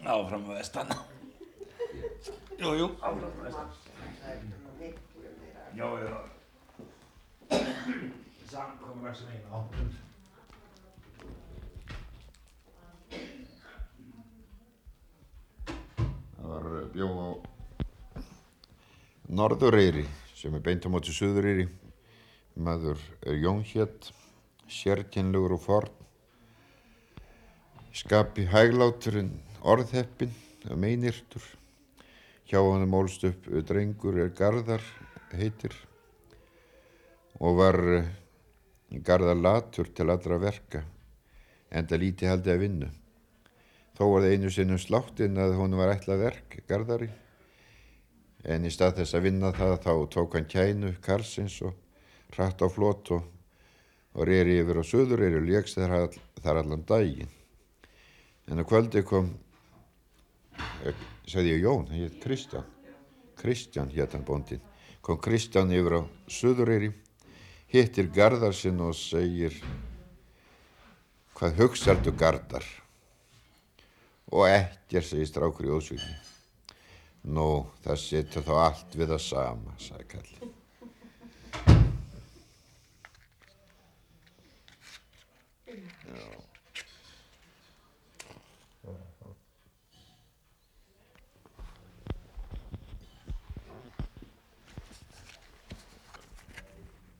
Áfram að vestan. Jú. Áfram að vestan. Já. Samkomulag sem eina áttund. Það var bjó á Norðureyri sem beint á móti Suðureyri. Maður Jón hét, sérkennilegur og forn, skapi hæglátur en orðheppinn, meinyrtur. Hjá honum ólst upp drengur Garðar heitir og var Garðar latur til allra verka, enda lítið haldið að vinnu. Þó var það einu sinni sláttinn að honum var ætlað verk, Garðari, en í stað þess að vinna það þá tók hann kænu karlsins og hratt á flot og reri yfir á Suðureyri og lékst þar allan daginn. En á kvöldi kom, sagði ég Jón, hann hét Kristján hét hann bóndinn, kom Kristján yfir á Suðureyri, hittir Garðar sinn og segir, hvað hugsarðu Garðar? Og ekkert, segir strákur í ósvíkni. Nú, það situr þá allt við það sama, sagði kallinn. Já.